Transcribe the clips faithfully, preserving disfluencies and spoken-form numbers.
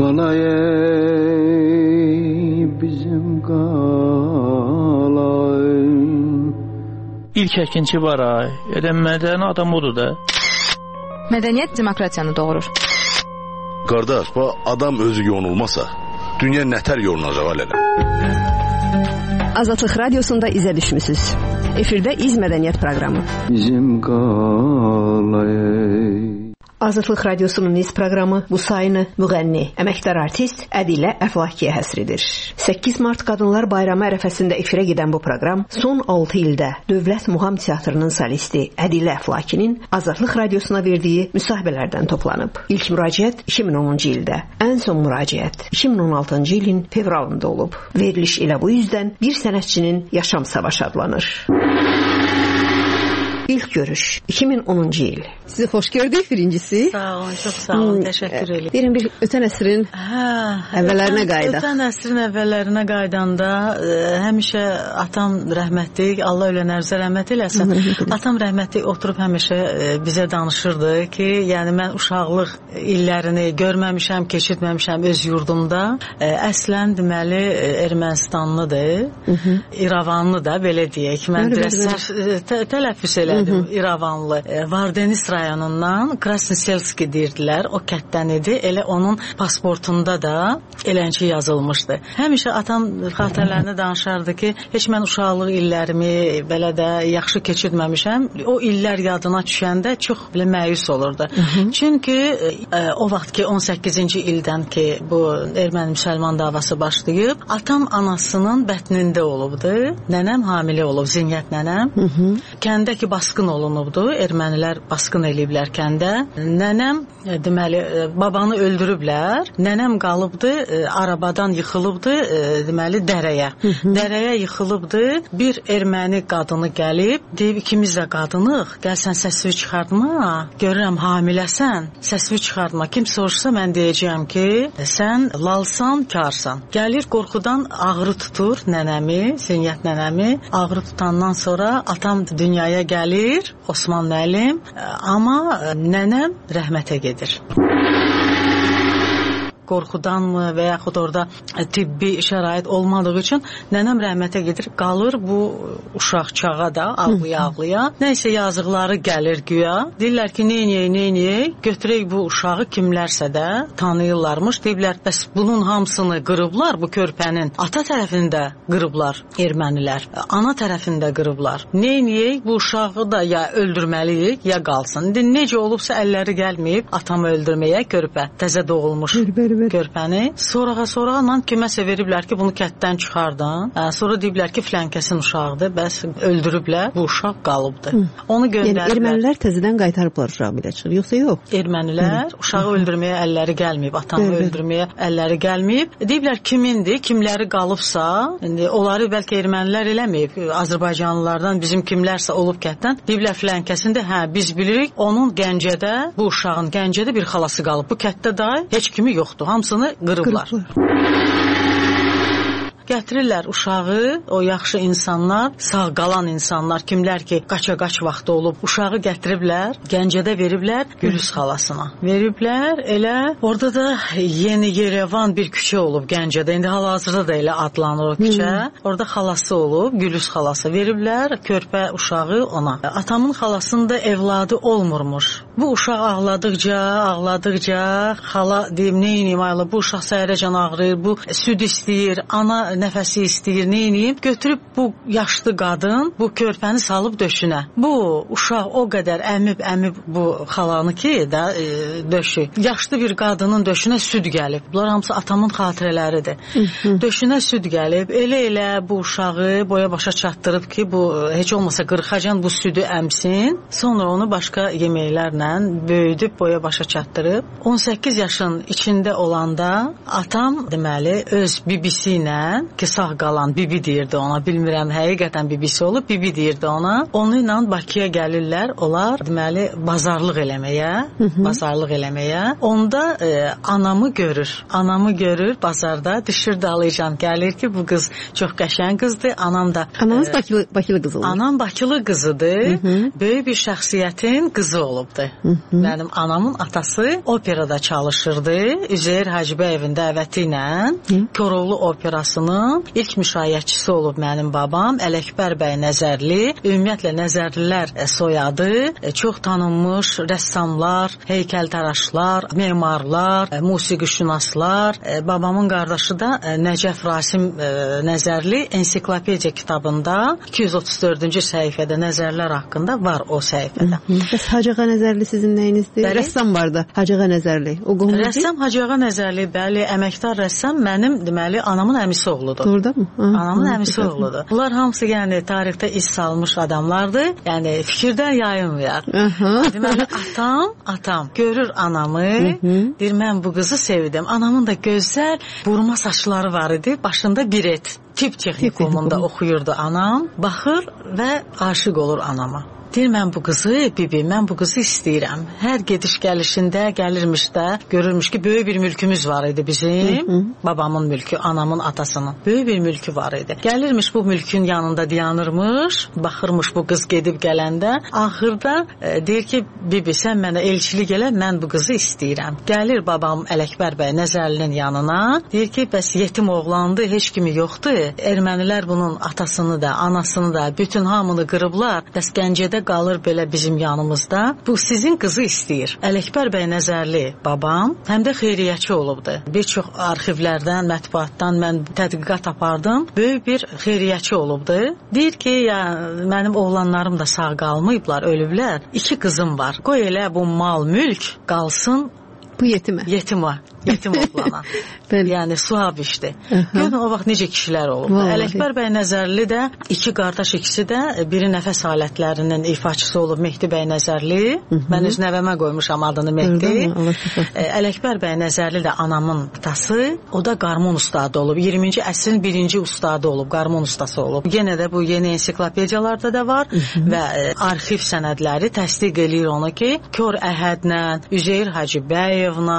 qalay bizim qalay. İlk əkinçi var ay, edəm mədəni adam odur da. Mədəniyyət demokratiyanı doğurur. Qardaş, bu adam özü yonulmasa, dünya nətər yolunacaq alələ? Azadlıq Radiosunda izə düşmüsünüz. Efirdə İz Mədəniyyət proqramı. Bizim qalay. Azadlıq Radiosunun İz proqramı bu sayını müğənni, əməkdar artist Ədilə Əflakiyə həsr edir. səkkiz mart Qadınlar Bayramı ərəfəsində efirə gedən bu proqram son altı ildə Dövlət Muğam Teatrının solisti Ədilə Əflakinin Azadlıq Radiosuna verdiyi müsahibələrdən toplanıb. İlk müraciət iki min onuncu ildə, ən son müraciət iki min on altıncı ilin fevralında olub. Veriliş elə bu yüzdən bir sənətçinin yaşam savaşı adlanır. İlk görüş iki min onuncu il. Sizi xoş gördük birincisi. Sağ olun, çox sağ olun, hmm, təşəkkür ederim. Derin bir ötən əsrin hə, əvvəllərinə qaydaq. Ötən əsrin əvvəllərinə qaydanda e, həmişə atam rəhmətli, Allah ölən ərzə rəhmət eləsin. Atam rəhmətli oturub həmişə e, bizə danışırdı ki, yəni mən uşaqlıq illərini görməmişəm, keçirtməmişəm öz yurdumda. E, əslən deməli Ermənistanlıdır, İrəvanlı da belə deyək. Mən biraz tələffüz elədim, İrəvanlı. E, Vardeniz rayonundan Krasnoselski deyirdilər, o kətdən idi. Elə onun pasportunda da elənçi yazılmışdı. Həmişə atam xatirələrini danışardı ki, heç mən uşaqlıq illərimi belə də yaxşı keçirtməmişəm. O illər yadına düşəndə çox belə məyus olurdu. Hı -hı. Çünki e, o vaxt ki on səkkizinci ildən ki bu erməni-müsəlman davası başlayıb, atam anasının bətnində olubdu. Nənəm hamilə olub, Zinyət nənəm. Hı -hı. Kəndə ki basqın olunubdu, ermənilər basqın eləyiblər kəndə. Nənəm e, deməli e, babanı öldürüblər. Nənəm qalıbdı, e, arabadan yıxılıbdı, e, deməli dərəyə. Hı -hı. Dərəyə yıxılıbdı. Bir erməni qadını gəlib, deyib ikimiz də qadınıq, gəl sən səsini çıxartma. Görürəm hamiləsən, səsini çıxartma. Kim soruşsa mən deyəcəyəm ki, sən lalsan, karsan. Gəlir qorxudan ağrı tutur nənəmi, Zinyət nənəmi. Ağrı tutandan sonra atam dünyaya gəlir, Osman müəllim, amma nənəm rəhmətə gedir. Qorxudanmı və yaxud orada tibbi şərait olmadığı üçün nənəm rəhmətə gedir, qalır bu uşaq çağa da ağlaya-ağlaya. Nəysə yazıqları gəlir güya. Deyirlər ki, neyniyək, neyniyək, götürək bu uşağı kimlərsə də tanıyırlarmış. Deyirlər, bəs bunun hamısını qırıblar, bu körpənin ata tərəfində qırıblar ermənilər, ana tərəfində qırıblar. Neyniyək, bu uşağı da ya öldürməliyik, ya qalsın. İndi necə olubsa əlləri gəlməyib atamı öldürməyə, körpə, təzə doğulmuş körpəni. Sorağa sorağa kiməsə veriblər ki, bunu kətdən çıxardın. Sonra deyiblər ki, filankəsin uşağıdır, bəs öldürüblər, bu uşaq qalıbdır. Hı. Onu göndəriblər. Yəni ermənilər təzədən qaytarıblar uşağı belə çıxır, yoxsa yox? Ermənilər Hı. uşağı öldürməyə əlləri gəlməyib, atamı Hı. öldürməyə əlləri gəlməyib. Deyiblər kimindir, kimləri qalıbsa, indi onları bəlkə ermənilər eləməyib, Azərbaycanlılardan bizim kimlərsə olub kətdən. Deyiblər filankəsində, hə biz bilirik, onun Gəncədə, bu uşağın Gəncədə bir xalası qalıb. Bu kətdə da heç kimi yoxdur. Hamısını qırıblar. Qırıblar. Gətirirlər uşağı, o yaxşı insanlar, sağ qalan insanlar, kimlər ki, qaça-qaç vaxtı olub, uşağı gətiriblər, Gəncədə veriblər Gülüz xalasına. Veriblər, elə orada da Yeni Yerevan bir küçə olub Gəncədə, indi hal-hazırda da elə adlanır o küçə. Hmm. Orada xalası olub, Gülüz xalası. Veriblər körpə uşağı ona. Atamın xalasında evladı olmurmuş. Bu uşaq ağladıqca, ağladıqca, xala deyim, neyniyim ayla, bu uşaq səhərəcən ağrıyır, bu süd istəyir, ana nəfəsi istəyir, neyniyim? Götürüb bu yaşlı qadın bu körpəni salıb döşünə. Bu uşaq o qədər əmib-əmib bu xalanı ki, da, e, döşü. Yaşlı bir qadının döşünə süd gəlib. Bunlar hamısı atamın xatirələridir. Döşünə süd gəlib. Elə-elə bu uşağı boya başa çatdırıb ki, bu heç olmasa qırxacan bu südü əmsin. Sonra onu başqa yeməklərlə böyüdüb boya başa çatdırıb. on səkkiz yaşın içində olanda atam deməli öz bibisi ilə ki sağ qalan bibi deyirdi ona, bilmirəm həqiqətən bibisi olub, bibi deyirdi ona. Onu ilə Bakıya gəlirlər, onlar deməli bazarlıq eləməyə, hı -hı. bazarlıq eləməyə. Onda e, anamı görür, anamı görür bazarda, düşür dalıcan, gəlir ki bu qız çox qəşəng qızdır, anam da. Ananız e, Bakılı, Bakılı qızı olub. Anam Bakılı qızıdır, hı -hı. böyük bir şəxsiyyətin qızı olubdur. Hı -hı. Mənim anamın atası operada çalışırdı, Üzeyir Hacıbəyevin dəvəti ilə Koroğlu operasının ilk müşayiətçisi olub mənim babam, Ələkbər bəy Nəzərli. Ümumiyyətlə Nəzərlilər soyadı, çox tanınmış rəssamlar, heykəltaraşlar, memarlar, musiqişünaslar. Babamın qardaşı da Nəcəf Rasim Nəzərli ensiklopediya kitabında iki yüz otuz dördüncü səhifədə Nəzərlər haqqında var o səhifədə. Bəs Hacıağa Nəzərli sizin nəyinizdir? Bəli. Rəssam var da, Hacıağa Nəzərli. O qohumdur? Rəssam Hacıağa Nəzərli, bəli, əməkdar rəssam mənim deməli anamın əmisi oğludur. Doğruda mı? Aha, anamın aha, əmisi oğludur. Bunlar hamısı yəni tarixdə iz salmış adamlardır. Yəni fikirdən yayınmayar. Deməli atam, atam görür anamı, deyir mən bu qızı sevdim. Anamın da gözəl burma saçları var idi, başında biret. Tip texnikumunda oxuyurdu anam. Baxır və aşiq olur anama. Deyir, mən bu qızı, bibi, mən bu qızı istəyirəm. Hər gediş gəlişində, gəlirmiş də, görürmüş ki, böyük bir mülkümüz var idi bizim. Hı -hı. Babamın mülkü, anamın, atasının. Böyük bir mülkü var idi. Gəlirmiş bu mülkün yanında dayanırmış, baxırmış bu qız gedib gələndə. Axırda e, deyir ki, bibi, sən mənə elçilik elə, mən bu qızı istəyirəm. Gəlir babam Ələkbər bəy Nəzərlinin yanına. Deyir ki, bəs yetim oğlandı, heç kimi yoxdur. Ermənilər bunun atasını da, anasını da, bütün hamını qırıblar. Bəs Gəncədə qalır belə bizim yanımızda. Bu sizin qızı istəyir. Ələkbər bəy Nəzərli babam həm də xeyriyyəçi olubdu. Bir çox arxivlərdən, mətbuatdan mən tədqiqat apardım. Böyük bir xeyriyyəçi olubdu. Deyir ki, ya mənim oğlanlarım da sağ qalmayıblar, ölüblər. İki qızım var. Qoy elə bu mal, mülk qalsın bu yetimə. Yetimə. Yetim oğlana. Yəni suab işdir. Görün o vaxt necə kişilər olub. Ələkbər bəy Nəzərli də iki qardaş, ikisi də biri nəfəs alətlərinin ifaçısı olub, Mehdi bəy Nəzərli. Hı -hı. Mən öz nəvəmə qoymuşam adını Mehdi. Ələkbər bəy Nəzərli də anamın atası. O da qarmon ustadı olub. iyirminci əsrin birinci ustadı olub, qarmon ustası olub. Yenə də bu yeni ensiklopediyalarda da var. Hı -hı. Və arxiv sənədləri təsdiq eləyir onu ki, Kör Əhədlə, Üzeyir Hacıbəyevlə,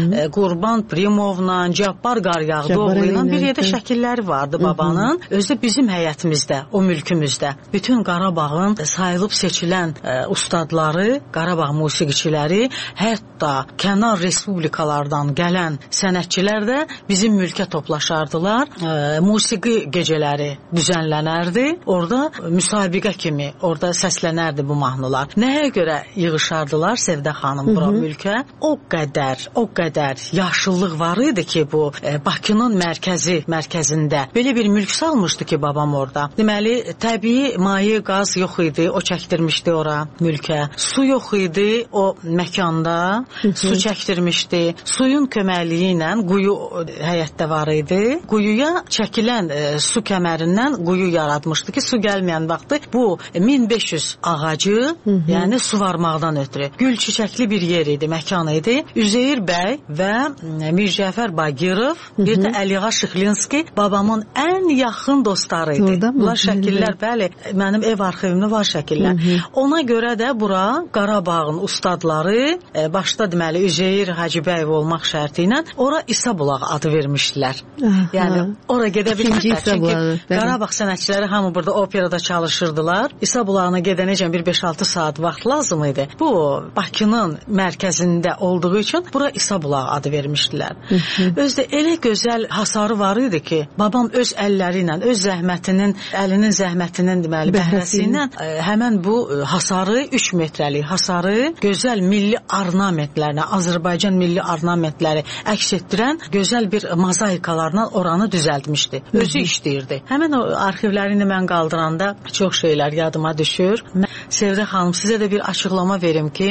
Qurban Primovla, Cabbar Qaryağdıoğlu ilə bir yerdə şəkilləri vardı babanın. Özü bizim həyətimizdə, o mülkümüzdə. Bütün Qarabağın sayılıb seçilən e, ustadları, Qarabağ musiqiçiləri, hətta kənar respublikalardan gələn sənətçilər də bizim mülkə toplaşardılar. E, musiqi gecələri düzənlənərdi. Orada müsabiqə kimi, orada səslənərdi bu mahnılar. Nəyə görə yığışardılar Sevdə xanım bura mülkə? O qədər, o qədər yaşıllıq var idi ki, bu e, Bakının mərkəzi, mərkəzində. Belə bir mülk salmışdı ki, babam orada. Deməli, təbii maye, qaz yox idi, o çəkdirmişdi ora mülkə. Su yox idi, o məkanda su çəkdirmişdi. Suyun köməkliyi ilə quyu həyətdə var idi. Quyuya çəkilən e, su kəmərindən quyu yaratmışdı ki, su gəlməyən vaxtı bu min beş yüz ağacı, Hı -hı. yəni su varmaqdan ötürü. Gül çiçəkli bir yer idi, məkan idi. Üzeyir bəy və Mircəfər Bagirov, bir də Əliğa Şıxlinski babamın ən yaxın dostları idi. Bunlar şəkillər, bəli, mənim ev arxivimdə var şəkillər. Hı -hı. Ona görə də bura Qarabağın ustadları, e, başda deməli Üzeyir Hacıbəyev olmaq şərti ilə ora İsa Bulağı adı vermişdilər. Aha. Yəni ora gedə bilmirlər. Çünki Qarabağ sənətçiləri hamı burada operada çalışırdılar. İsa Bulağına gedənəcən bir beş altı saat vaxt lazım idi. Bu Bakının mərkəzində olduğu üçün bura İsa Bulağı adı vermişdilər. Özdə elə gözəl hasarı var idi ki, babam öz əlləri ilə, öz zəhmətinin, əlinin zəhmətinin deməli bəhrəsi ilə həmən bu hasarı, üç metrəlik hasarı gözəl milli ornamentlərlə, Azərbaycan milli ornamentləri əks etdirən gözəl bir mozaikalarla oranı düzəltmişdi. Özü işləyirdi. Həmən o arxivlərini mən qaldıranda çox şeylər yadıma düşür. Sevdə xanım, sizə də bir açıqlama verim ki,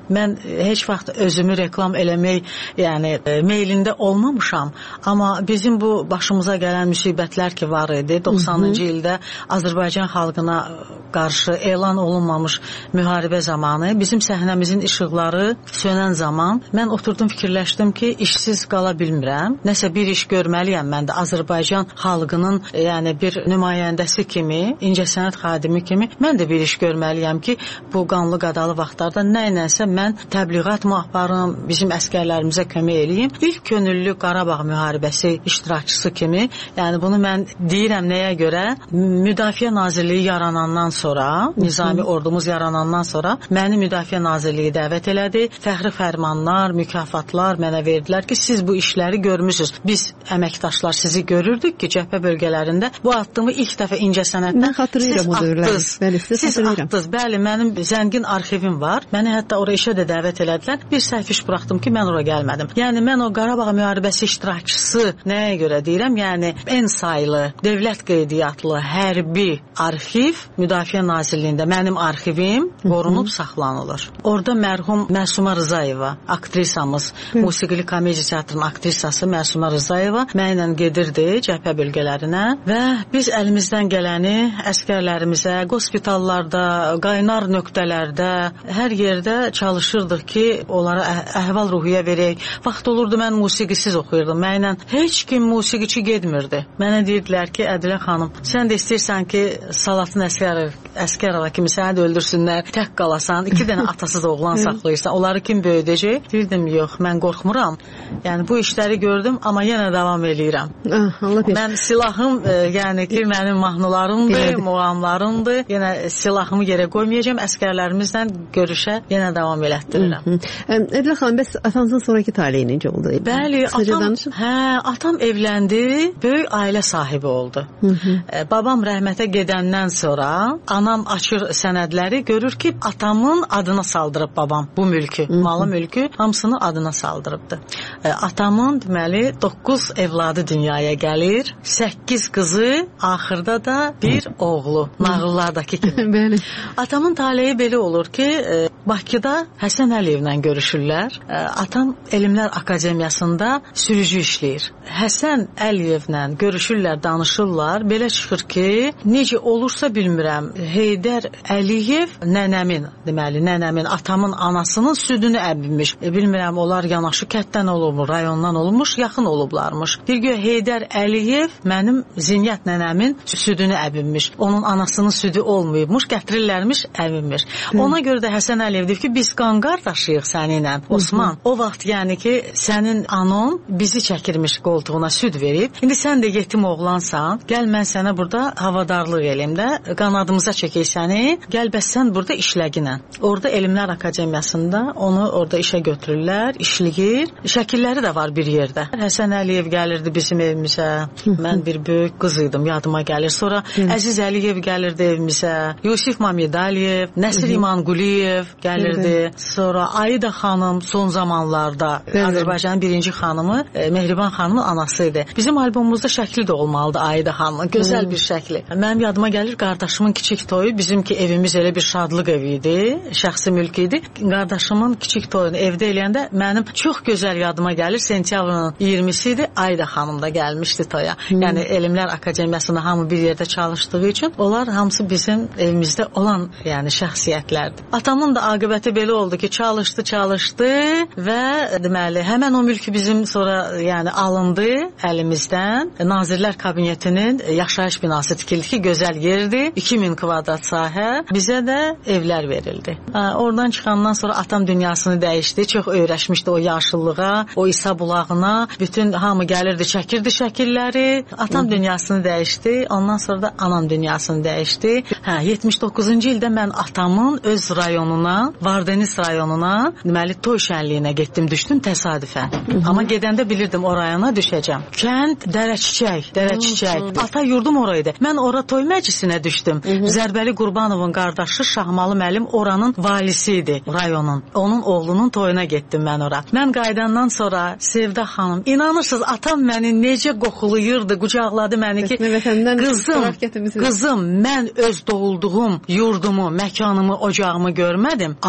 mən heç vaxt özümü reklam eləmək, yəni e, meylində olmamışam. Amma bizim bu başımıza gələn müsibətlər ki var idi, doxsanıncı ildə Azərbaycan xalqına qarşı elan olunmamış müharibə zamanı bizim səhnəmizin işıqları sönən zaman mən oturdum, fikirləşdim ki, işsiz qala bilmirəm. Nəsə bir iş görməliyəm mən də Azərbaycan xalqının yəni bir nümayəndəsi kimi, incəsənət xadimi kimi mən də bir iş görməliyəm ki, bu qanlı qadalı vaxtlarda nə ilənsə mən təbliğat mı aparım, bizim əskərlərimizə kömək eləyim. İlk könüllü Qarabağ müharibəsi iştirakçısı kimi, yəni bunu mən deyirəm nəyə görə? Müdafiə Nazirliyi yaranandan sonra, Nizami ordumuz yaranandan sonra məni Müdafiə Nazirliyi dəvət elədi. Fəxri fərmanlar, mükafatlar mənə verdilər ki, siz bu işləri görmüsünüz. Biz əməkdaşlar sizi görürdük ki, cəbhə bölgələrində bu addımı ilk dəfə incəsənətdən siz atdınız. Bəli, siz atdınız. Bəli, mənim zəngin arxivim var. Məni hətta oraya işə də dəvət elədilər. Bir səhv iş buraxdım ki, mən ora gəlmədim. Yəni mən o Qarabağ müharibəsi iştirakçısı nəyə görə deyirəm? Yəni ən saylı dövlət qeydiyyatlı hərbi arxiv Müdafiə Nazirliyində mənim arxivim qorunub saxlanılır. Orada mərhum Məsuma Rızayeva, aktrisamız, musiqili komediya teatrının aktrisası Məsuma Rızayeva mənlə gedirdi cəbhə bölgələrinə və biz əlimizdən gələni əskərlərimizə, qospitallarda, qaynar nöqtələrdə, hər yerdə çalışırdıq ki, onlara əhval ruhiyyə verək. Vaxt olurdu, mən musiqisiz oxuyurdum. Mənlə heç kim musiqiçi getmirdi. Mənə deyirdilər ki, Ədilə xanım, sən də istəyirsən ki, Salatın Əskərov, Əskərova kimi səni də öldürsünlər, tək qalasan, iki dənə atasız oğlan saxlayırsan, onları kim böyüdəcək? Deyirdim, yox, mən qorxmuram. Yəni, bu işləri gördüm, amma yenə davam eləyirəm. Ah, mən silahım, e, yəni ki, mənim mahnılarımdır, muğamlarımdır. Yenə silahımı yerə qoymayacağım, əskərlərimizlə görüşə yenə davam elətdirirəm. Ədilə xanım, bəs atanızın sonraki taleyi necə oldu? Bəli, atam, hə, atam evləndi, böyük ailə sahibi oldu. Hı -hı. E, babam rəhmətə gedəndən sonra anam açır sənədləri, görür ki, atamın adına saldırıb babam bu mülkü, Hı -hı. malı mülkü hamısını adına saldırıbdı. E, atamın deməli doqquz evladı dünyaya gəlir, səkkiz qızı, axırda da bir oğlu, nağıllardakı kimi. Bəli. Atamın taleyi belə olur ki, e, Bakıda Həsən Əliyevlə görüşürlər. E, atam Elmlər Akademiyasında sürücü işləyir. Həsən Əliyevlə görüşürlər, danışırlar. Belə çıxır ki, necə olursa bilmirəm, Heydər Əliyev nənəmin, deməli, nənəmin, atamın anasının südünü əbinmiş. E, bilmirəm, onlar yanaşı kətdən olubmuş, rayondan olmuş, yaxın olublarmış. Bir gün Heydər Əliyev mənim Zinyət nənəmin südünü əbinmiş. Onun anasının südü olmayıbmış, gətirirlərmiş, əbinmiş. Ona görə də Həsən Əliyev deyir ki, biz qan qardaşıyıq səninlə, Osman. O vaxt yəni ki, sənin anon bizi çəkirmiş qoltuğuna süd verib. İndi sən də yetim oğlansan, gəl mən sənə burada havadarlıq eləyim də, qanadımıza çəkək səni, gəl bəs sən burada işləginə. Orada Elmlər Akademiyasında onu orada işə götürürlər, işləyir. Şəkilləri də var bir yerdə. Həsən Əliyev gəlirdi bizim evimizə. Mən bir böyük qız idim, yadıma gəlir. Sonra Əziz Əliyev gəlirdi evimizə. Yusif Mamedaliyev, Nəsir İmanquliyev gəlirdi. Sonra Aida xanım son zamanlarda Azərbaycanın birinci xanımı, e, Mehriban xanımın anası idi. Bizim albomumuzda şəkli də olmalıdı Aida xanımın. Gözəl bir şəkli. Mənim yadıma gəlir, qardaşımın kiçik toyu, bizimki evimiz elə bir şadlıq evi idi, şəxsi mülk idi. Qardaşımın kiçik toyunu evdə eləyəndə mənim çox gözəl yadıma gəlir, sentyabrın iyirmisi idi, Aida xanım da gəlmişdi toya. Hmm. Yəni Elmlər Akademiyasında hamı bir yerdə çalışdığı üçün onlar hamısı bizim evimizdə olan yəni şəxsiyyətlərdir. Atamın da aqibəti belə oldu ki, çalışdı, çalışdı və deməli həmən o mülkü bizim sonra yəni alındı əlimizdən. Nazirlər Kabinetinin yaşayış binası tikildi ki, gözəl yerdir. iki min kvadrat sahə. Bizə də evlər verildi. Ha, oradan çıxandan sonra atam dünyasını dəyişdi. Çox öyrəşmişdi o yaşıllığa, o İsa bulağına. Bütün hamı gəlirdi, çəkirdi şəkilləri. Atam Hı. dünyasını dəyişdi. Ondan sonra da anam dünyasını dəyişdi. Hə, yetmiş doqquzuncu ildə mən atamın öz rayonuna, Vardeniz rayonuna, deməli toy şənliyinə getdim, düşdüm təsadüfən. Hı -hı. Amma gedəndə bilirdim o rayona düşəcəm. Kənd Dərəçiçək, Dərəçiçək. Ata yurdum oraydı. Mən ora toy məclisinə düşdüm. Hı -hı. Zərbəli Qurbanovun qardaşı Şahmalı müəllim oranın valisi idi, rayonun. Onun oğlunun toyuna getdim mən ora. Mən qayıdandan sonra Sevda xanım, inanırsınız atam məni necə qoxulayırdı, qucaqladı məni ki, qızım, qızım, mən öz doğulduğum yurdumu, məkanımı, ocağımı görmədim, amma sən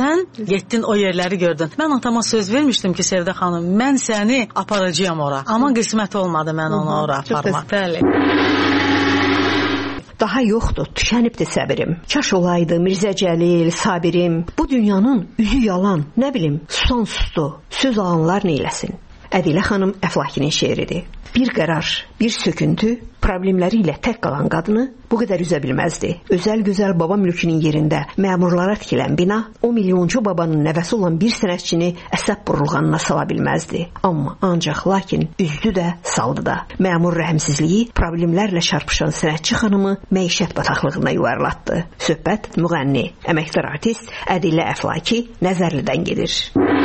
sən getdin o yerləri gördün. Mən atama söz vermişdim ki, Sevdə xanım, mən səni aparacağam ora. Amma qismət olmadı mən onu ora aparmaq. Bəli. Daha yoxdur, tükənibdir səbirim. Kaş olaydı Mirzə Cəlil, Sabirim. Bu dünyanın üzü yalan, nə bilim, sonsuzdur. Söz alanlar neyləsin? Ədilə xanım Əflakinin şeiridir. Bir qərar, bir söküntü, problemləri ilə tək qalan qadını bu qədər üzə bilməzdi. Özəl gözəl baba mülkünün yerində məmurlara tikilən bina o milyoncu babanın nəvəsi olan bir sənətçini əsəb burulğanına sala bilməzdi. Amma ancaq lakin üzdü də, saldı da. Məmur rəhmsizliyi problemlərlə çarpışan sənətçi xanımı məişət bataqlığına yuvarlatdı. Söhbət müğənni, əməkdar artist Ədilə Əflaki Nəzərlidən gedir.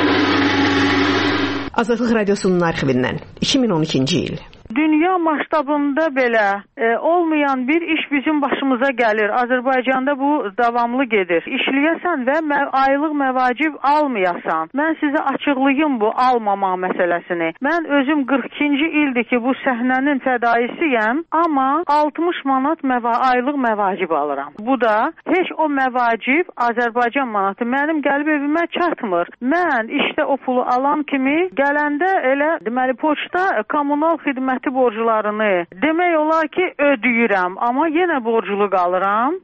Azadlıq Radiosunun arxivindən iki min on ikinci il. Dünya masштабında belə e, olmayan bir iş bizim başımıza gəlir. Azərbaycanda bu davamlı gedir. İşləyəsən və mə aylıq məvacib almayasan. Mən sizə açıqlayım bu almama məsələsini. Mən özüm qırx ikinci ildir ki, bu səhnənin fədaisiyəm, amma altmış manat məva aylıq məvacib alıram. Bu da heç o məvacib Azərbaycan manatı mənim gəlib evimə çatmır. Mən işdə o pulu alan kimi gələndə elə deməli poçta kommunal xidmət borcularını demək olar ki ödəyirəm, amma yenə borclu qalıram.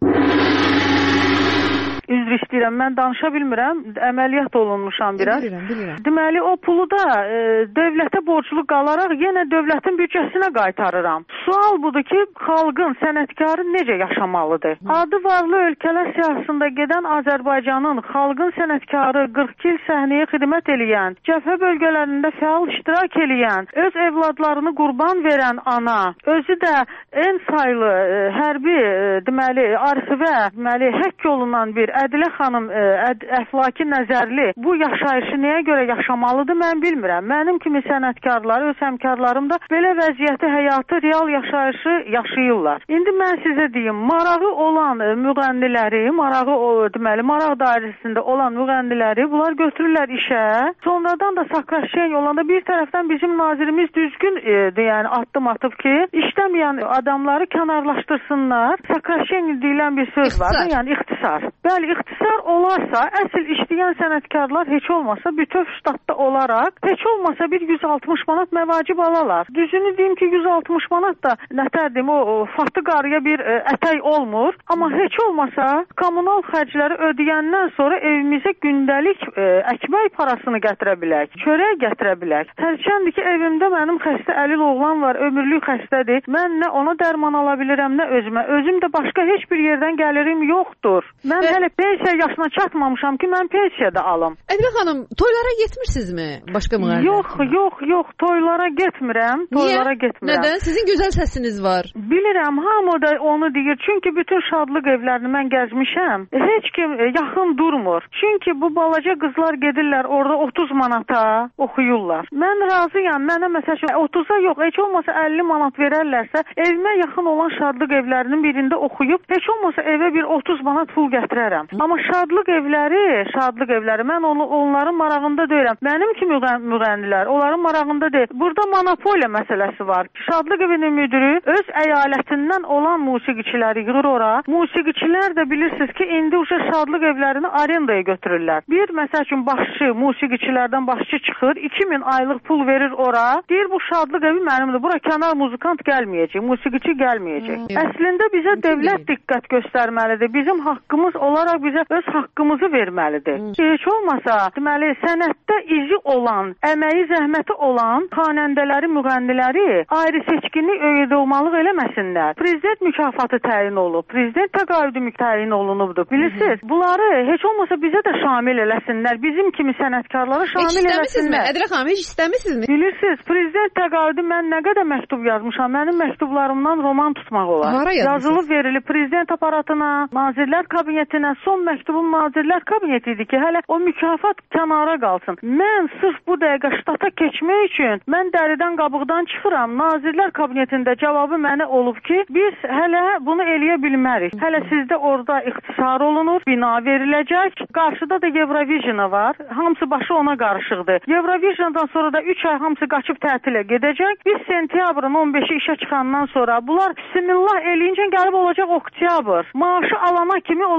Üzr istəyirəm, mən danışa bilmirəm, əməliyyat olunmuşam biraz. Bilirəm, bilirəm. Deməli, o pulu da e, dövlətə borclu qalaraq yenə dövlətin büdcəsinə qaytarıram. Sual budur ki, xalqın, sənətkarı necə yaşamalıdır? Adı varlı ölkələr siyasında gedən Azərbaycanın xalqın sənətkarı qırx il səhnəyə xidmət eləyən, cəbhə bölgələrində fəal iştirak eləyən, öz evladlarını qurban verən ana, özü də en saylı e, hərbi, e, deməli, arxivə, deməli, həkk olunan bir Ədilə xanım Əd Əflaki Nəzərli bu yaşayışı nəyə görə yaşamalıdır, mən bilmirəm. Mənim kimi sənətkarlar, öz həmkarlarım da belə vəziyyəti, həyatı, real yaşayışı yaşayırlar. İndi mən sizə deyim, marağı olan müğənniləri, marağı o, deməli, maraq dairəsində olan müğənniləri bunlar götürürlər işə. Sonradan da Sakraşen olanda bir tərəfdən bizim nazirimiz düzgün e, yəni addım atıb ki, işləməyən adamları kənarlaşdırsınlar. Sakraşen deyilən bir söz var, yəni ixtisar. Bəli, ixtisar olarsa, əsl işləyən sənətkarlar heç olmasa bütöv ştatda olaraq, heç olmasa bir yüz altmış manat məvacib alalar. Düzünü deyim ki, yüz altmış manat da nətərdim, o, o fatı qarıya bir e, ətək olmur. Amma heç olmasa kommunal xərcləri ödəyəndən sonra evimizə gündəlik e, əkmək parasını gətirə bilək, çörək gətirə bilək. Hərçəndir ki, evimdə mənim xəstə əlil oğlan var, ömürlük xəstədir. Mən nə ona dərman ala bilirəm, nə özümə. Özüm də başqa heç bir yerdən gəlirim yoxdur. Mən hələ pensiya yaşına çatmamışam ki, mən pensiya da alım. Ədilə xanım, toylara getmirsinizmi? Başqa müğənnilər? Yox, yox, yox, toylara getmirəm. Toylara Niyə? getmirəm. Nədən? Sizin gözəl səsiniz var. Bilirəm, hamı da onu deyir. Çünki bütün şadlıq evlərini mən gəzmişəm. Heç kim yaxın durmur. Çünki bu balaca qızlar gedirlər orada otuz manata oxuyurlar. Mən razıyam. Mənə məsələn otuza yox, heç olmasa əlli manat verərlərsə, evimə yaxın olan şadlıq evlərinin birində oxuyub, heç olmasa evə bir otuz manat pul gətirərəm. Amma şadlıq evləri, şadlıq evləri, mən onu, onların marağında deyirəm. Mənim kimi müğənnilər, onların marağında deyil. Burada monopoliya məsələsi var. Şadlıq evinin müdürü öz əyalətindən olan musiqiçiləri yığır ora. Musiqiçilər də bilirsiniz ki, indi uşa şadlıq evlərini arendaya götürürlər. Bir, məsəl üçün, başçı, musiqiçilərdən başçı çıxır, iki min aylıq pul verir ora. Deyir, bu şadlıq evi mənimdir. Bura kənar muzikant gəlməyəcək, musiqiçi gəlməyəcək. Hmm. Əslində bizə dövlət diqqət göstərməlidir. Bizim haqqımız olaraq bizə öz haqqımızı verməlidir. Hmm. Heç olmasa, deməli, sənətdə izi olan, əməyi, zəhməti olan xanəndələri, müğənniləri ayrı seçkinlik öyrədilmalıq eləməsinlər. Prezident mükafatı təyin olub, prezident təqaüdü təyin olunubdur. Bilirsiniz, bunları heç olmasa bizə də şamil eləsinlər. Bizim kimi sənətkarlara şamil eləsinlər. Ədilə xanım, heç istəmirsizmi? Bilirsiniz, prezident təqaüdü mən nə qədər məktub yazmışam. Mənim məktublarımdan roman tutmaq olar. Yazılıb verilib prezident aparatına, Nazirlər Kabinetinə. Son məktubum Nazirlər Kabineti idi ki, hələ o mükafat kənara qalsın. Mən sırf bu dəqiqə ştata keçmək üçün mən dəridən qabıqdan çıxıram. Nazirlər Kabinetində cavabı mənə olub ki, biz hələ bunu eləyə bilmərik. Hələ sizdə orada ixtisar olunur, bina veriləcək. Qarşıda da Eurovision'a var. Hamısı başı ona qarışıqdır. Eurovision'dan sonra da üç ay hamısı qaçıb tətilə gedəcək. Biz sentyabrın on beşi işə çıxandan sonra bunlar bismillah eləyincə gəlib olacaq oktyabr. Maaşı alana kimi olacaq noyabr.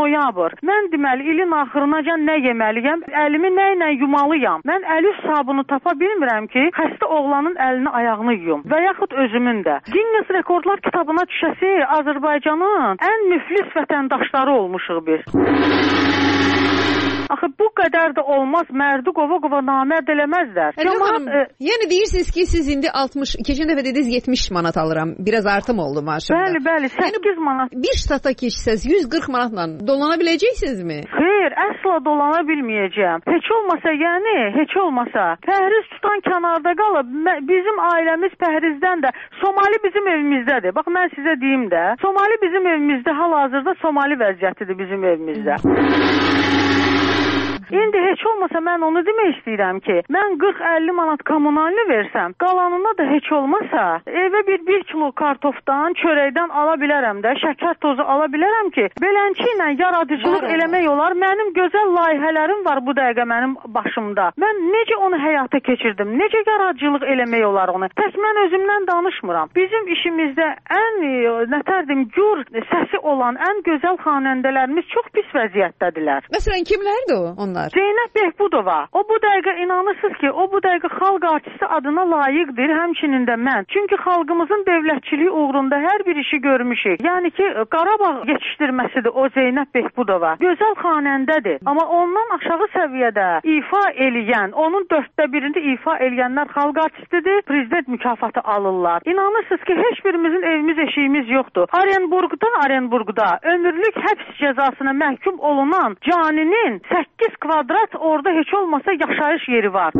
noyabr. Mən deməli ilin axırınacan nə yeməliyəm? Əlimi nə ilə yumalıyam? Mən əl üst sabunu tapa bilmirəm ki, xəstə oğlanın əlini ayağını yuyum və yaxud özümün də. Guinness Rekordlar kitabına düşəsi Azərbaycanın ən müflis vətəndaşları olmuşuq biz. Axı bu qədər də olmaz, mərdi qova-qova namərd eləməzlər. Əli xanım, e, yəni deyirsiniz ki, siz indi altmış, keçən dəfə dediniz yetmiş manat alıram. Biraz artım oldu maaşımda. Bəli, bəli, səkkiz manat. Bir ştata keçsəz yüz qırx manatla dolana biləcəksinizmi? Xeyr, əsla dolana bilməyəcəm. Heç olmasa, yəni, heç olmasa, pəhriz tutan kənarda qalıb, bizim ailəmiz pəhrizdən də, Somali bizim evimizdədir. Bax, mən sizə deyim də, Somali bizim evimizdə, hal-hazırda Somali vəziyyətidir bizim evimizdə. İndi heç olmasa mən onu demək istəyirəm ki, mən qırx əlli manat kommunalini versəm, qalanına da heç olmasa evə bir bir kilo kartofdan, çörəkdən ala bilərəm də, şəkər tozu ala bilərəm ki, beləncə ilə yaradıcılıq var, eləmək olar. Mənim gözəl layihələrim var bu dəqiqə mənim başımda. Mən necə onu həyata keçirdim, necə yaradıcılıq eləmək olar onu. Tək mən özümdən danışmıram. Bizim işimizdə ən, nətərdim, gür səsi olan ən gözəl xanəndələrimiz çox pis vəziyyətdədirlər. Məsələn, kimlərdir o onlar? Zeynəb Behbudova. O bu dəqiqə inanırsınız ki, o bu dəqiqə xalq artisti adına layiqdir, həmçinin də mən. Çünki xalqımızın dövlətçiliyi uğrunda hər bir işi görmüşük. Yəni ki, Qarabağ yetişdirməsidir o Zeynəb Behbudova. Gözəl xanəndədir. Amma ondan aşağı səviyyədə ifa eləyən, onun dörddə birində ifa eləyənlər xalq artistidir, prezident mükafatı alırlar. İnanırsınız ki, heç birimizin evimiz, eşiyimiz yoxdur. Arenburqda, Arenburqda ömürlük həbs cəzasına məhkum olunan caninin səkkiz kvadrat orada heç olmasa yaşayış yeri var.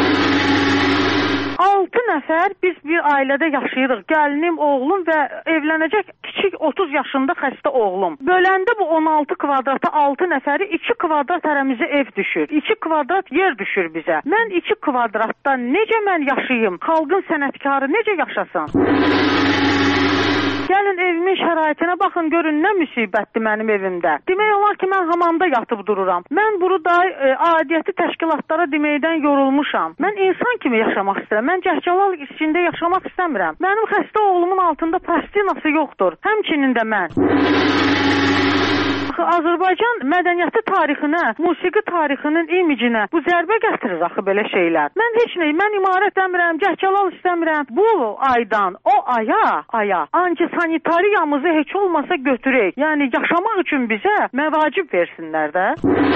altı nəfər biz bir ailədə yaşayırıq. Gəlinim, oğlum və evlənəcək kiçik otuz yaşında xəstə oğlum. Böləndə bu on altı kvadrata altı nəfəri iki kvadrat hərəmizə ev düşür. iki kvadrat yer düşür bizə. Mən iki kvadratda necə mən yaşayım? Xalqın sənətkarı necə yaşasın? Gəlin evimin şəraitinə baxın, görün nə müsibətdir mənim evimdə. Demək olar ki, mən hamamda yatıb dururam. Mən burada e, adiyyəti təşkilatlara deməkdən yorulmuşam. Mən insan kimi yaşamaq istəyirəm. Mən cəhcəlal içində yaşamaq istəmirəm. Mənim xəstə oğlumun altında plastinası yoxdur. Həmçinin də mən. Azərbaycan mədəniyyəti tarixinə, musiqi tarixinin imicinə bu zərbə gətirir axı belə şeylər. Mən heç nə, mən imarət istəmirəm, cəhcəlal istəmirəm. Bu aydan o aya, aya antisanitariyamızı heç olmasa götürək. Yəni yaşamaq üçün bizə məvacib versinlər də.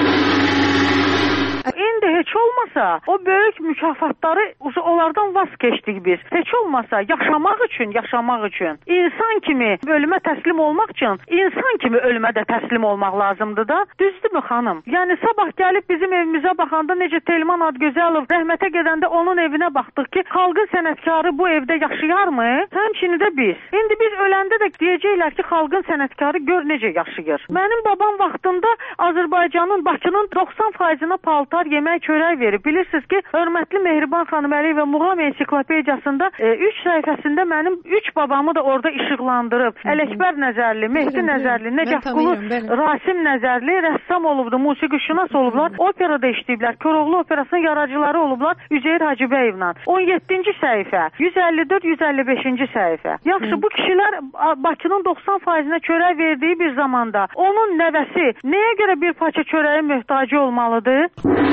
İndi heç olmasa o böyük mükafatları onlardan vaz keçdik biz. Heç olmasa yaşamaq üçün, yaşamaq üçün. İnsan kimi ölümə təslim olmaq üçün insan kimi ölümə də təslim olmaq lazımdır da. Düzdürmü xanım? Yəni sabah gəlib bizim evimizə baxanda necə Telman Adgözəlov rəhmətə gedəndə onun evinə baxdıq ki, xalqın sənətkarı bu evdə yaşayarmı? Həmçinin də biz. İndi biz öləndə də deyəcəklər ki, xalqın sənətkarı gör necə yaşayır. Mənim babam vaxtında Azərbaycanın, Bakının doxsan faizına paltar, yemək, çörək verib. Bilirsiniz ki, hörmətli Mehriban xanım Əliyeva Muğam ensiklopediyasında üç e, səhifəsində mənim üç babamı da orada işıqlandırıb. Ələkbər Nəzərli, Mehdi Nəzərli, Nəcəfqulu, Rasim Nəzərli rəssam olubdu, musiqişünas olublar, operada işləyiblər. Koroğlu operasının yaradıcıları olublar Üzeyir Hacıbəyevlə. on yeddinci səhifə, yüz əlli dörd yüz əlli beşinci səhifə. Yaxşı, bu kişilər Bakının doxsan faizinə çörək verdiyi bir zamanda onun nəvəsi nəyə görə bir parça çörəyə möhtacı olmalıdır?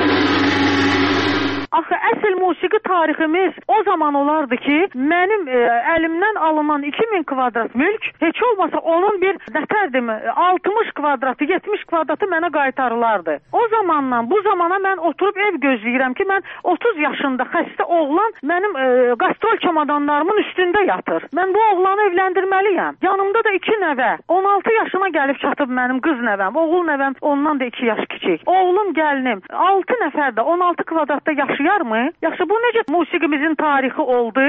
Axı əsl musiqi tariximiz o zaman olardı ki, mənim e, əlimdən alınan iki min kvadrat mülk heç olmasa onun bir nətərdim altmış kvadratı, yetmiş kvadratı mənə qaytarılardı. O zamandan bu zamana mən oturub ev gözləyirəm ki, mən otuz yaşında xəstə oğlan mənim e, qastrol çamadanlarımın üstündə yatır. Mən bu oğlanı evləndirməliyəm. Yanımda da iki nəvə, on altı yaşına gəlib çatıb mənim qız nəvəm, oğul nəvəm ondan da iki yaş kiçik. Oğlum, gəlinim, altı nəfər də on altı kvadratda yaşayır mı? Yaxşı, bu necə musiqimizin tarixi oldu?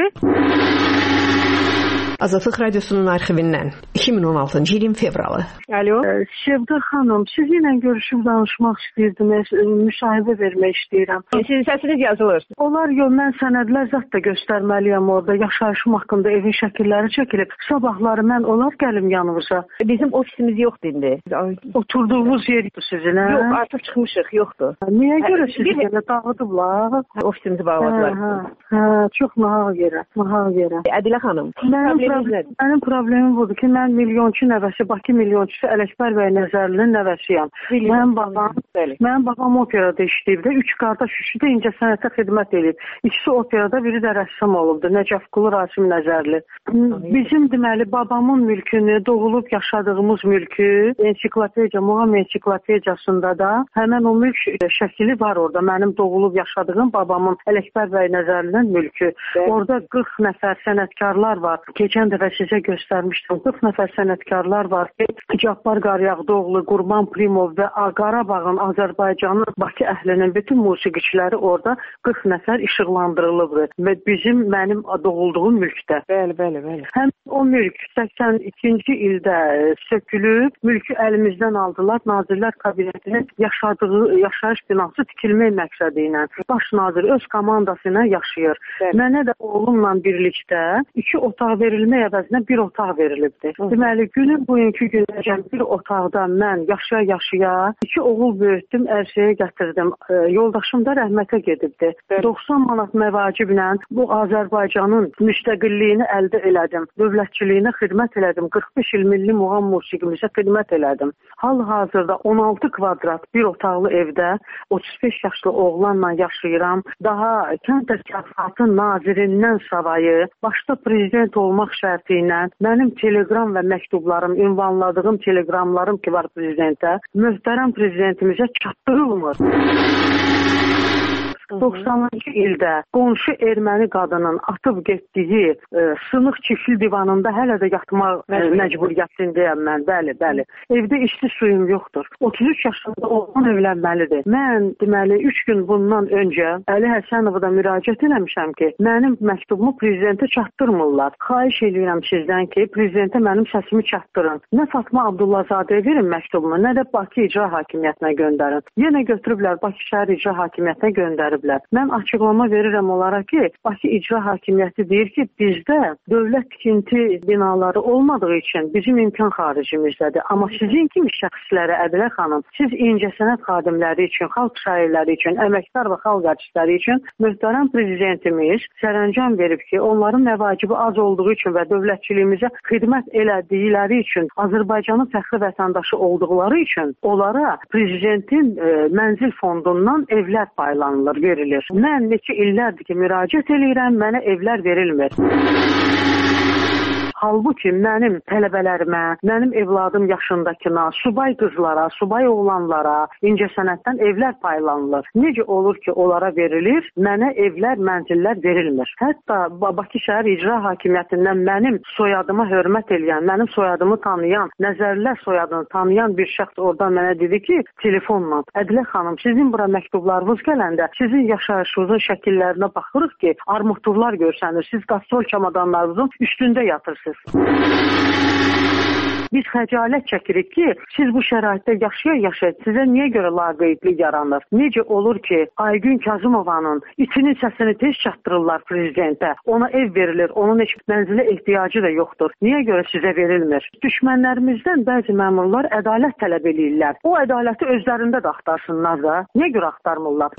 Azadlıq Radiosunun arxivindən iki min on altıncı ilin fevralı. Alo. Şevda xanım, sizinlə görüşüb danışmaq istəyirdim, müşahibə vermək istəyirəm. Sizin səsiniz yazılır. Onlar yox, mən sənədlər zət də göstərməliyəm orada. Yaşayışım haqqında evin şəkilləri çəkilib. Sabahları mən onlar gəlim yanınıza. Bizim ofisimiz yoxdur indi. Oturduğumuz yerdir sizin, hə? Yox, artıq çıxmışıq, yoxdur. Niyə görə sizi belə dağıdıblar? Ofisimizi bağladılar. Hə, hə, çox nahaq yerə, nahaq yerə. Ədilə xanım, mənim problem, mənim problemim budur ki, mən milyonçu nəvəsi, Bakı milyonçusu Ələkbər bəy Nəzərlinin nəvəsiyəm. Mənim babam, mənim babam operada işləyib də, üç qardaş üçü də incəsənətə xidmət edib. İkisi operada, biri də rəssam olubdur. Nəcəfqulu Rasim Nəzərli. Bizim deməli babamın mülkünü, doğulub yaşadığımız mülkü, ensiklopediya, Muğam ensiklopediyasında da həmən o mülk şəkili var orada. Mənim doğulub yaşadığım babamın Ələkbər bəy Nəzərlinin mülkü. Orada qırx nəfər sənətkarlar var. Keçən dəfə sizə göstərmişdim. qırx nəfər sənətkarlar var. Cabbar Qaryağdıoğlu, Qurban Primov və Qarabağın, Azərbaycanın, Bakı əhlinin bütün musiqiçiləri orada qırx nəfər işıqlandırılıbdır. Və bizim, mənim doğulduğum mülkdə. Bəli, bəli, bəli. Həm o mülk səksən ikinci ildə sökülüb, mülkü əlimizdən aldılar. Nazirlər Kabinetinin yaşadığı yaşayış binası tikilmək məqsədi ilə. Baş nazir öz komandası ilə yaşayır. Bəli. Mənə də oğlumla birlikdə iki otaq verilmək əvəzinə bir otaq verilibdir. Hı. Deməli, günün bugünkü günəcən bir otaqda mən yaşaya-yaşaya iki oğul böyütdüm, ərsəyə gətirdim. E, yoldaşım da rəhmətə gedibdi. Bəli. doxsan manat məvaciblə bu Azərbaycanın müstəqilliyini əldə elədim. Dövlətçiliyinə xidmət elədim. qırx beş il milli muğam musiqimizə xidmət elədim. Hal-hazırda on altı kvadrat bir otaqlı evdə otuz beş yaşlı oğlanla yaşayıram. Daha kənd təsərrüfatı nazirindən savayı, başda prezident olmaq şərti ilə mənim telegram və məktublarım, ünvanladığım telegramlarım ki var prezidentə, möhtərəm prezidentimizə çatdırılmır. doxsanıncı ildə qonşu erməni qadının atıb getdiyi e, sınıq çiftli divanında hələ də yatmaq e, məcburiyyətindəyəm mən. Bəli, bəli. Evdə içli suyum yoxdur. otuz üç yaşında oğlan evlənməlidir. Mən deməli üç gün bundan öncə Əli Həsənov'a da müraciət eləmişəm ki, mənim məktubumu prezidentə çatdırmırlar. Xahiş edirəm sizdən ki, prezidentə mənim səsimi çatdırın. Nə Fatma Abdullazadəyə verin məktubumu, nə də Bakı İcra Hakimiyyətinə göndərin. Yenə götürüblər Bakı şəhər İcra Hakimiyyətinə göndərib. Mən açıqlama verirəm onlara ki, Bakı İcra Hakimiyyəti deyir ki, bizdə dövlət tikinti binaları olmadığı üçün bizim imkan xaricimizdədir. Amma sizin kimi şəxslərə, Ədilə xanım, siz incəsənət xadimləri üçün, xalq şairləri üçün, əməkdar və xalq artistləri üçün möhtərəm prezidentimiz sərəncam verib ki, onların məvacibi az olduğu üçün və dövlətçiliyimizə xidmət elədikləri üçün, Azərbaycanın fəxri vətəndaşı olduqları üçün onlara prezidentin e, mənzil fondundan evlər paylanılır, verilir. Mən neçə illərdir ki, müraciət eləyirəm, mənə evlər verilmir. Halbuki mənim tələbələrimə, mənim evladım yaşındakına, subay qızlara, subay oğlanlara incəsənətdən evlər paylanılır. Necə olur ki, onlara verilir, mənə evlər, mənzillər verilmir. Hətta Bakı şəhər İcra Hakimiyyətindən mənim soyadıma hörmət eləyən, mənim soyadımı tanıyan, Nəzərlər soyadını tanıyan bir şəxs oradan mənə dedi ki, telefonla, Ədilə xanım, sizin bura məktublarınız gələndə, sizin yaşayışınızın şəkillərinə baxırıq ki, armaturlar görsənir, siz qastrol çamadanlarınızın üstündə yatırsınız. Biz xəcalət çəkirik ki, siz bu şəraitdə yaşaya-yaşaya sizə niyə görə laqeydlik yaranır? Necə olur ki, Aygün Kazımovanın itinin səsini tez çatdırırlar prezidentə, ona ev verilir, onun heç mənzilə ehtiyacı da yoxdur. Niyə görə sizə verilmir? Düşmənlərimizdən bəzi məmurlar ədalət tələb eləyirlər. O ədaləti özlərində də axtarsınlar da. Niyə görə axtarmırlar?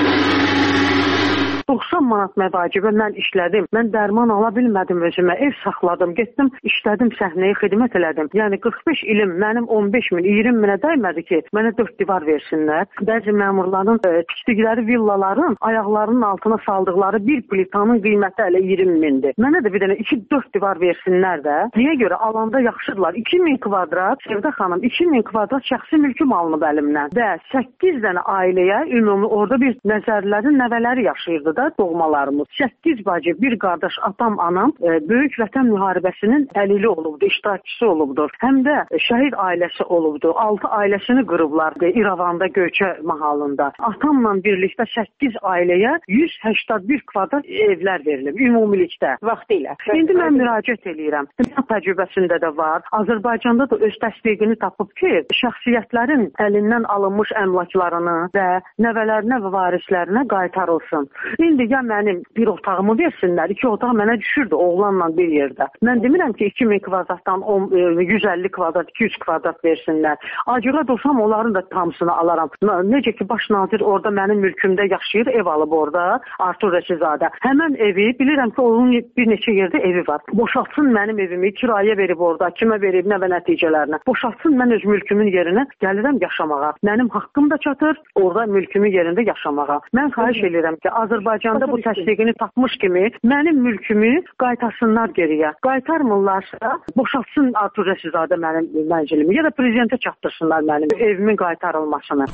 doxsan manat məvacibə mən işlədim. Mən dərman ala bilmədim özümə. Ev saxladım, getdim, işlədim, səhnəyə xidmət elədim. Yəni qırx beş ilim mənim on beş min, iyirmi minə dəymədi ki, mənə dörd divar versinlər. Bəzi məmurların e, tikdikləri villaların ayaqlarının altına saldıqları bir plitanın qiyməti hələ iyirmi mindir. Mənə də bir dənə iki dörd divar versinlər də. Niyə görə? Alanda yaxşıdırlar. iki min kvadrat, Sevdə xanım, iki min kvadrat şəxsi mülküm alınıb əlimdən. Və səkkiz dənə ailəyə ümumi orada bir Nəzərlərin nəvələri yaşayırdı da doğmalarımız. səkkiz bacı, bir qardaş, atam, anam e, Böyük Vətən müharibəsinin əlili olubdu, iştirakçısı olubdur. Həm də şəhid ailəsi olubdu. altı ailəsini qırıblar İrəvanda, Göyçə mahalında. Atamla birlikdə səkkiz ailəyə yüz səksən bir kvadrat evlər verilib ümumilikdə vaxtilə. İndi mən müraciət eləyirəm. Dünya təcrübəsində də var. Azərbaycanda da öz təsdiqini tapıb ki, şəxsiyyətlərin əlindən alınmış əmlaklarını və nəvələrinə və varislərinə qaytarılsın. İndi ya mənim bir otağımı versinlər, iki otaq mənə düşürdü oğlanla bir yerdə. Mən demirəm ki, iki min kvadratdan yüz əlli kvadrat, iki yüz kvadrat versinlər. Acığa dursam onların da hamısını alaram. Necə ki, baş nazir orada mənim mülkümdə yaşayır, ev alıb orada, Artur Rəşizadə. Həmən evi, bilirəm ki, onun bir neçə yerdə evi var. Boşaltsın mənim evimi, kirayə verib orada, kimə verib, nə və nəticələrinə. Boşaltsın, mən öz mülkümün yerinə gəlirəm yaşamağa. Mənim haqqım da çatır, orada mülkümün yerində yaşamağa. Mən xahiş edirəm ki, Azərbaycanda bu təsdiqini tapmış kimi mənim mülkümü qaytarsınlar geriyə. Qaytarmırlarsa, boşaltsın Artur Rəşizadə mənim mənzilimi ya da prezidentə çatdırsınlar mənim evimin qaytarılmasını.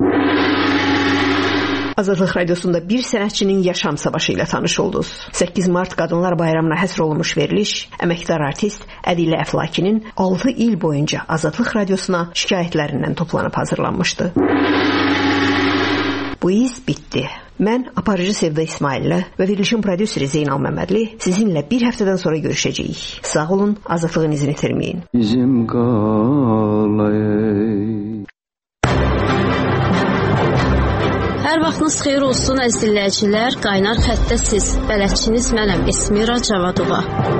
Azadlıq Radiosunda bir sənətçinin yaşam savaşı ilə tanış oldunuz. səkkiz mart Qadınlar Bayramına həsr olunmuş veriliş, əməkdar artist Ədilə Əflakinin altı il boyunca Azadlıq Radiosuna şikayətlərindən toplanıb hazırlanmışdı. Bu iz bitdi. Mən aparıcı Sevda İsmaillə və verilişin prodüseri Zeynal Məmmədli sizinlə bir həftədən sonra görüşəcəyik. Sağ olun, azadlığın izini itirməyin. Bizim qalay. Hər vaxtınız xeyir olsun əziz dinləyicilər. Qaynar xəttə siz, bələdçiniz mənəm Esmira Cavadova.